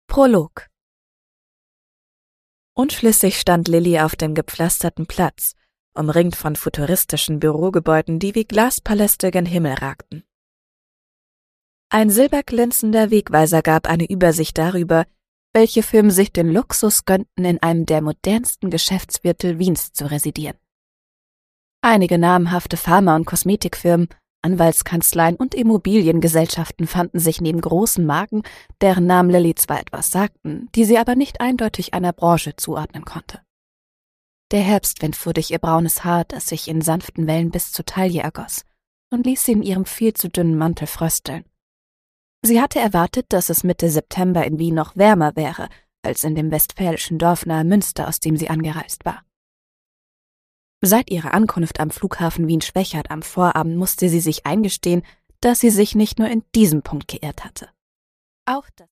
Prolog. Unschlüssig stand Lilly auf dem gepflasterten Platz, umringt von futuristischen Bürogebäuden, die wie Glaspaläste gen Himmel ragten. Ein silberglänzender Wegweiser gab eine Übersicht darüber, welche Firmen sich den Luxus gönnten, in einem der modernsten Geschäftsviertel Wiens zu residieren. Einige namhafte Pharma- und Kosmetikfirmen, Anwaltskanzleien und Immobiliengesellschaften fanden sich neben großen Marken, deren Namen Lilly zwar etwas sagten, die sie aber nicht eindeutig einer Branche zuordnen konnte. Der Herbstwind fuhr durch ihr braunes Haar, das sich in sanften Wellen bis zur Taille ergoss, und ließ sie in ihrem viel zu dünnen Mantel frösteln. Sie hatte erwartet, dass es Mitte September in Wien noch wärmer wäre, als in dem westfälischen Dorf nahe Münster, aus dem sie angereist war. Seit ihrer Ankunft am Flughafen Wien-Schwechat am Vorabend musste sie sich eingestehen, dass sie sich nicht nur in diesem Punkt geirrt hatte. Auch das